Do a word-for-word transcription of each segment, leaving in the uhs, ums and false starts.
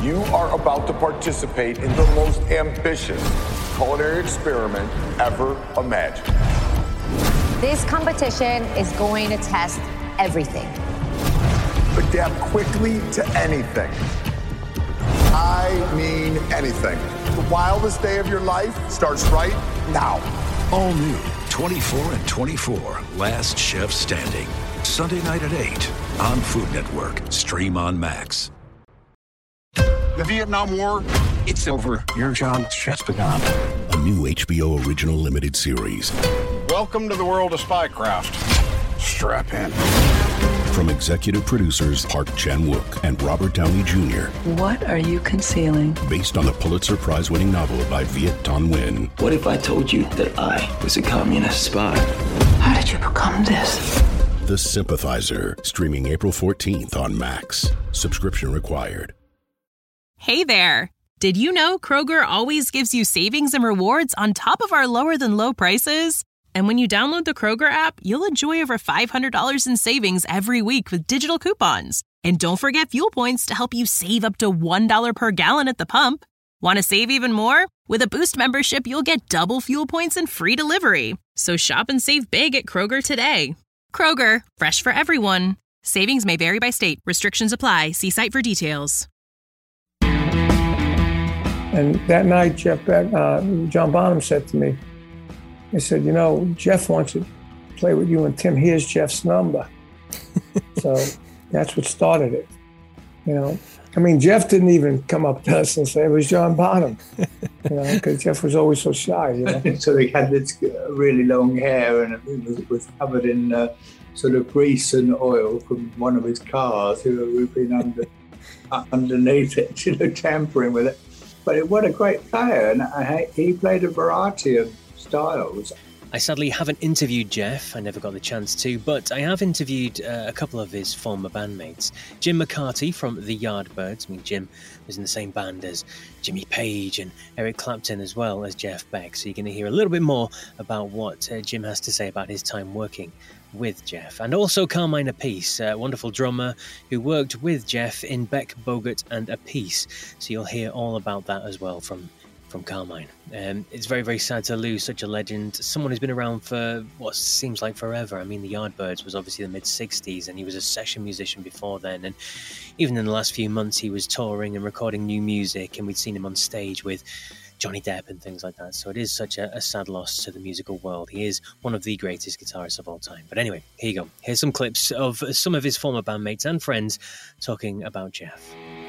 You are about to participate in the most ambitious culinary experiment ever imagined. This competition is going to test everything. Adapt quickly to anything. I mean anything. The wildest day of your life starts right now. All new twenty-four and twenty-four, Last Chef Standing. Sunday night at eight on Food Network. Stream on Max. The Vietnam War, it's over. Your job just begun. A new H B O original limited series. Welcome to the world of spycraft. Strap in. From executive producers Park Chan-wook and Robert Downey Junior What are you concealing? Based on the Pulitzer Prize-winning novel by Viet Thanh Nguyen. What if I told you that I was a communist spy? How did you become this? The Sympathizer. Streaming April fourteenth on Max. Subscription required. Hey there. Did you know Kroger always gives you savings and rewards on top of our lower-than-low prices? And when you download the Kroger app, you'll enjoy over five hundred dollars in savings every week with digital coupons. And don't forget fuel points to help you save up to one dollar per gallon at the pump. Want to save even more? With a Boost membership, you'll get double fuel points and free delivery. So shop and save big at Kroger today. Kroger, fresh for everyone. Savings may vary by state. Restrictions apply. See site for details. And that night, Jeff Beck, uh, John Bonham said to me, he said, you know, Jeff wants to play with you and Tim. Here's Jeff's number. So that's what started it. You know, I mean, Jeff didn't even come up to us and say it was John Bonham, you know, because Jeff was always so shy, you know. So he had this really long hair and it was, was covered in uh, sort of grease and oil from one of his cars who had been under, underneath it, you know, tampering with it. But what a great player, and I, he played a variety of styles. I sadly haven't interviewed Jeff, I never got the chance to, but I have interviewed uh, a couple of his former bandmates. Jim McCarty from the Yardbirds. I mean, Jim was in the same band as Jimmy Page and Eric Clapton as well as Jeff Beck, so you're going to hear a little bit more about what uh, Jim has to say about his time working with Jeff. And also Carmine Appice, a wonderful drummer who worked with Jeff in Beck, Bogart and Appice. So you'll hear all about that as well from, from Carmine. Um, it's very, very sad to lose such a legend, someone who's been around for what seems like forever. I mean, the Yardbirds was obviously the mid-sixties and he was a session musician before then. And even in the last few months, he was touring and recording new music, and we'd seen him on stage with Johnny Depp and things like that. So it is such a, a sad loss to the musical world. He is one of the greatest guitarists of all time. But anyway, here you go. Here's some clips of some of his former bandmates and friends talking about Jeff.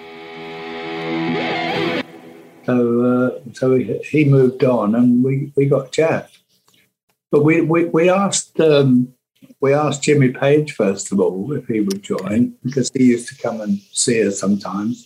So uh, so he, he moved on and we, we got Jeff. But we, we, we asked um, we asked Jimmy Page, first of all, if he would join, because he used to come and see us sometimes.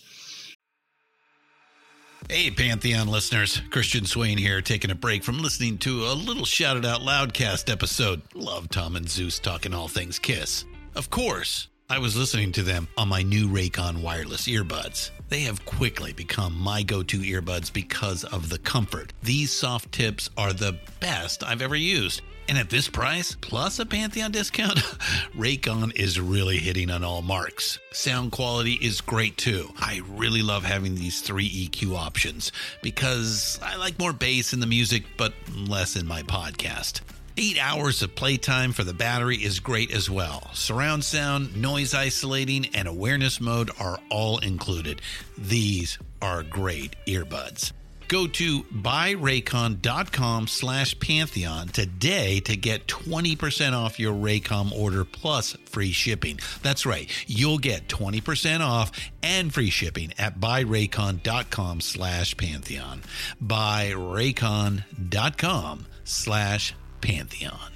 Hey, Pantheon listeners. Christian Swain here, taking a break from listening to a little Shout It Out Loudcast episode. Love Tom and Zeus talking all things Kiss. Of course, I was listening to them on my new Raycon wireless earbuds. They have quickly become my go-to earbuds because of the comfort. These soft tips are the best I've ever used. And at this price, plus a Pantheon discount, Raycon is really hitting on all marks. Sound quality is great too. I really love having these three E Q options because I like more bass in the music, but less in my podcast. Eight hours of playtime for the battery is great as well. Surround sound, noise isolating, and awareness mode are all included. These are great earbuds. Go to buyraycon.com slash Pantheon today to get twenty percent off your Raycon order plus free shipping. That's right. You'll get twenty percent off and free shipping at buyraycon.com slash Pantheon. Buyraycon.com slash Pantheon.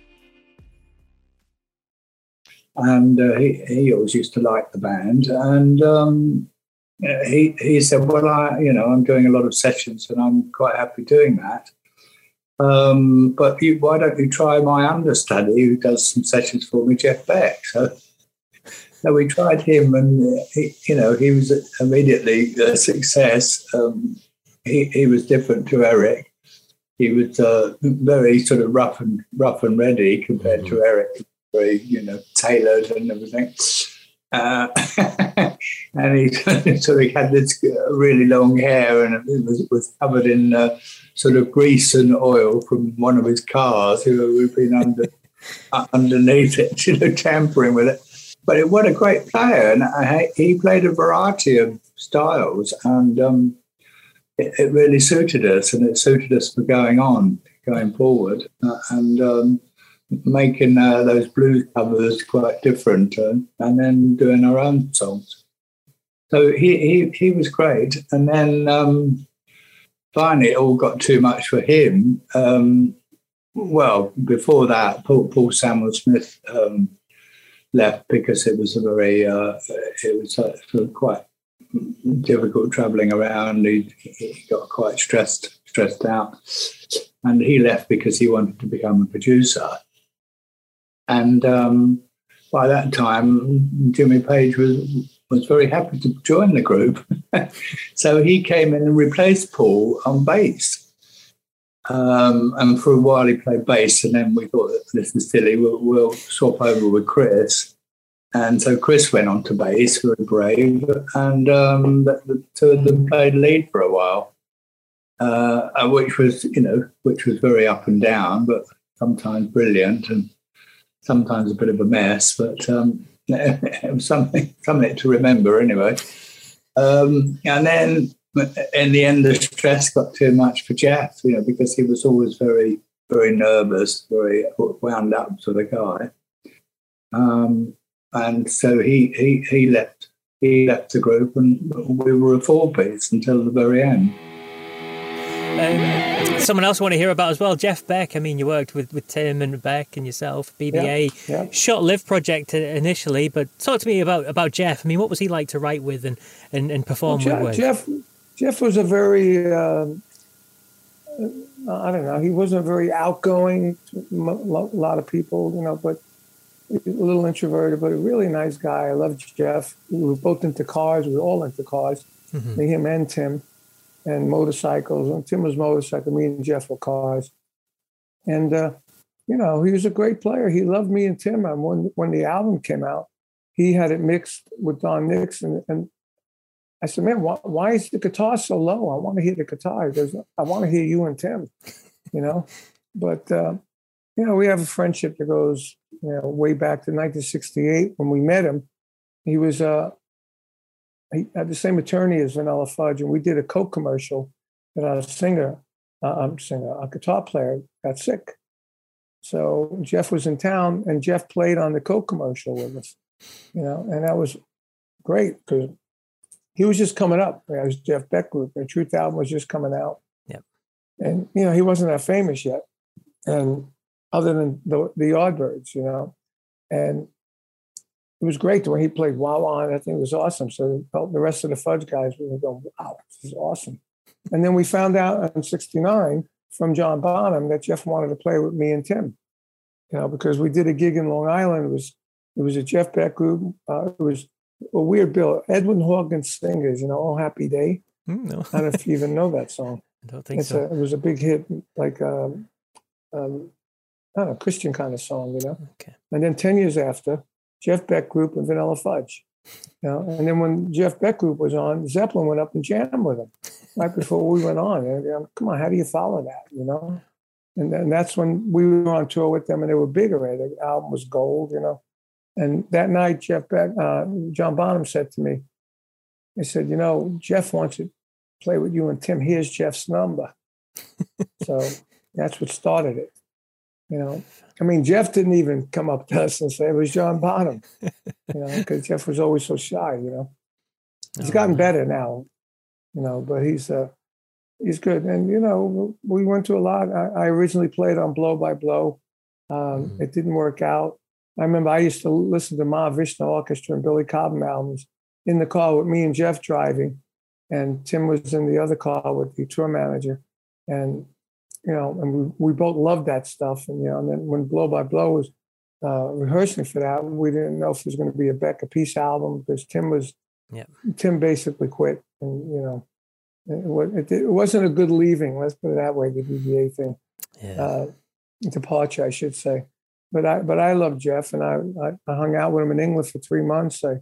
And uh, he, he always used to like the band. And um, he he said, well, I, you know, I'm doing a lot of sessions and I'm quite happy doing that. Um, but you, why don't you try my understudy who does some sessions for me, Jeff Beck? So, so we tried him and, he, you know, he was immediately a success. Um, he, he was different to Eric. He was uh, very sort of rough and rough and ready compared mm-hmm. to Eric, very, you know, tailored and everything. Uh, and he sort of had this really long hair, and it was, it was covered in uh, sort of grease and oil from one of his cars who had been under, underneath it, you know, tampering with it. But it, what a great player. And I, he played a variety of styles, and um, it, it really suited us, and it suited us for going on, going forward. Uh, and um, making uh, those blues covers quite different, uh, and then doing our own songs. So he he, he was great. And then um, finally it all got too much for him. Um, well, before that, Paul, Paul Samuel Smith um, left because it was a very, uh, it was uh, sort of quite difficult travelling around. He, he got quite stressed, stressed out. And he left because he wanted to become a producer. And um, by that time, Jimmy Page was was very happy to join the group. So he came in and replaced Paul on bass. Um, and for a while he played bass, and then we thought, this is silly, we'll, we'll swap over with Chris. And so Chris went on to bass, very brave, and um, the, the two of them played lead for a while, uh, which was, you know, which was very up and down, but sometimes brilliant and sometimes a bit of a mess, but um, it was something, something to remember anyway. Um, and then in the end, the stress got too much for Jeff, you know, because he was always very, very nervous, very wound up sort of guy. Um, and so he, he he left he left the group, and we were a four-piece until the very end. Um, someone else I want to hear about as well, Jeff Beck. I mean, you worked with, with Tim and Beck and yourself, B B A. Yeah, yeah. Short-lived project initially, but talk to me about, about Jeff. I mean, what was he like to write with and, and, and perform well, with? Jeff, Jeff was a very, uh, I don't know, he wasn't very outgoing to a lot of people, you know, but a little introverted, but a really nice guy. I loved Jeff. We were both into cars. We were all into cars, mm-hmm. him and Tim. And motorcycles. And Tim was motorcycle. Me and Jeff were cars. And, uh, you know, he was a great player. He loved me and Tim. And when, when the album came out, he had it mixed with Don Nixon. And I said, man, why, why is the guitar so low? I want to hear the guitar. He goes, I want to hear you and Tim, you know. But, uh, you know, we have a friendship that goes, you know, way back to nineteen sixty-eight when we met him. He was... Uh, He had the same attorney as Vanilla Fudge, and we did a Coke commercial that our singer, uh, I'm singer, a guitar player got sick. So Jeff was in town, and Jeff played on the Coke commercial with us, you know, and that was great because he was just coming up. It was Jeff Beck Group. The Truth album was just coming out. Yep. And, you know, he wasn't that famous yet, and other than the, the Yardbirds, you know, and it was great when he played Wah Wah, and I think it was awesome. So the rest of the Fudge guys were going, wow, this is awesome. And then we found out in sixty-nine from John Bonham that Jeff wanted to play with me and Tim, you know, because we did a gig in Long Island. It was it was a Jeff Beck group. Uh, it was a weird bill. Edwin Hawkins Singers, you know, Oh Happy Day. Mm, no. I don't know if you even know that song. I don't think it's so. A, it was a big hit, like, um, um, I don't know, Christian kind of song, you know. Okay. And then ten years after, Jeff Beck Group and Vanilla Fudge. You know? And then when Jeff Beck Group was on, Zeppelin went up and jammed with him right before we went on. And, you know, come on, how do you follow that, you know? And then that's when we were on tour with them, and they were big already. The album was gold, you know. And that night, Jeff Beck, uh, John Bonham said to me, he said, you know, Jeff wants to play with you and Tim. Here's Jeff's number. So that's what started it, you know. I mean, Jeff didn't even come up to us and say it was John Bonham, you know, because Jeff was always so shy, you know. He's gotten better now, you know, but he's uh, he's good. And, you know, we went to a lot. I, I originally played on Blow by Blow. Um, mm-hmm. It didn't work out. I remember I used to listen to Mahavishnu Orchestra and Billy Cobham albums in the car with me and Jeff driving. And Tim was in the other car with the tour manager. And you know, and we, we both loved that stuff. And, you know, and then when Blow by Blow was uh, rehearsing for that, we didn't know if there was going to be a Beck a Peace album because Tim was, yeah. Tim basically quit. And, you know, it, it, it wasn't a good leaving, let's put it that way, the B B A thing. Yeah. Uh, departure, I should say. But I but I love Jeff, and I, I, I hung out with him in England for three months. I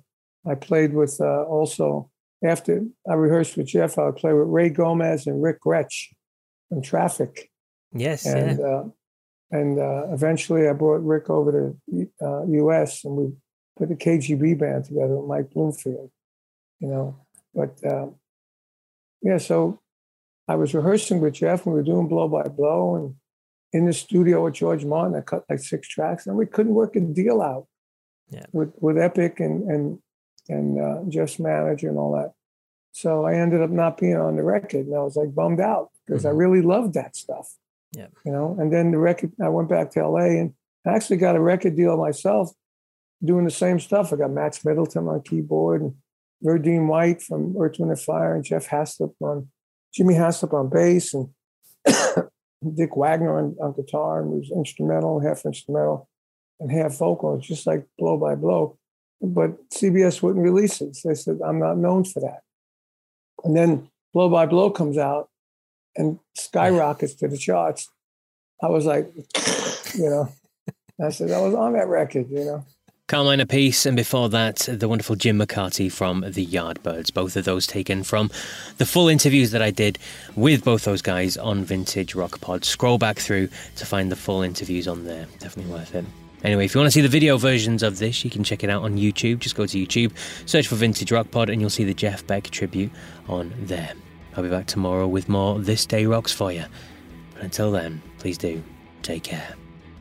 I played with uh, also, after I rehearsed with Jeff, I would play with Ray Gomez and Rick Gretsch in Traffic. Yes, and yeah. uh, and uh, eventually I brought Rick over to uh, U S and we put the K G B band together with Mike Bloomfield, you know. But uh, yeah, so I was rehearsing with Jeff and we were doing Blow by Blow, and in the studio with George Martin, I cut like six tracks, and we couldn't work a deal out yeah. with with Epic and and and uh, Jeff's manager and all that. So I ended up not being on the record, and I was like bummed out because mm-hmm. I really loved that stuff. Yeah, you know. And then the record, I went back to L A and I actually got a record deal myself, doing the same stuff. I got Max Middleton on keyboard and Verdine White from Earth, Wind and Fire and Jeff Haslip on Jimmy Haslip on bass and Dick Wagner on, on guitar, and it was instrumental, half instrumental, and half vocal. It's just like Blow by Blow. But C B S wouldn't release it. So they said, I'm not known for that. And then Blow by Blow comes out and skyrockets to the charts. I was like, you know, I said, I was on that record, you know. Carmine Appice, and before that, the wonderful Jim McCarty from the Yardbirds. Both of those taken from the full interviews that I did with both those guys on Vintage Rock Pod. Scroll back through to find the full interviews on there. Definitely worth it. Anyway, if you want to see the video versions of this, you can check it out on YouTube. Just go to YouTube, search for Vintage Rock Pod, and you'll see the Jeff Beck tribute on there. I'll be back tomorrow with more This Day Rocks for you. But until then, please do take care.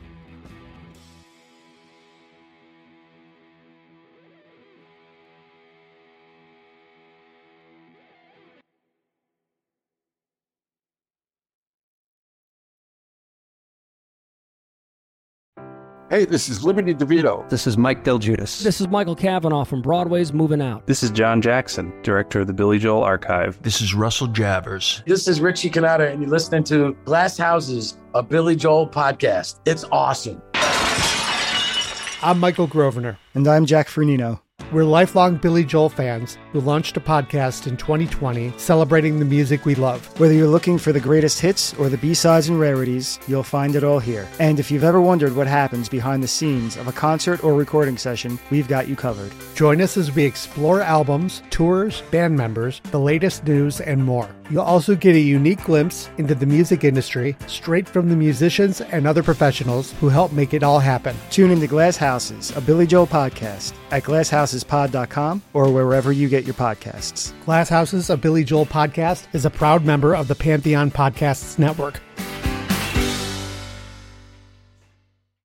Hey, this is Liberty DeVito. This is Mike Del Giudice. This is Michael Cavanaugh from Broadway's Moving Out. This is John Jackson, director of the Billy Joel Archive. This is Russell Javers. This is Richie Cannata, and you're listening to Glass Houses, a Billy Joel podcast. It's awesome. I'm Michael Grosvenor. And I'm Jack Fernino. We're lifelong Billy Joel fans who launched a podcast in twenty twenty celebrating the music we love. Whether you're looking for the greatest hits or the B-sides and rarities, you'll find it all here. And if you've ever wondered what happens behind the scenes of a concert or recording session, we've got you covered. Join us as we explore albums, tours, band members, the latest news, and more. You'll also get a unique glimpse into the music industry straight from the musicians and other professionals who help make it all happen. Tune into Glass Houses, a Billy Joel podcast at glass houses pod dot com or wherever you get your podcasts. Glass Houses, a Billy Joel podcast is a proud member of the Pantheon Podcasts Network.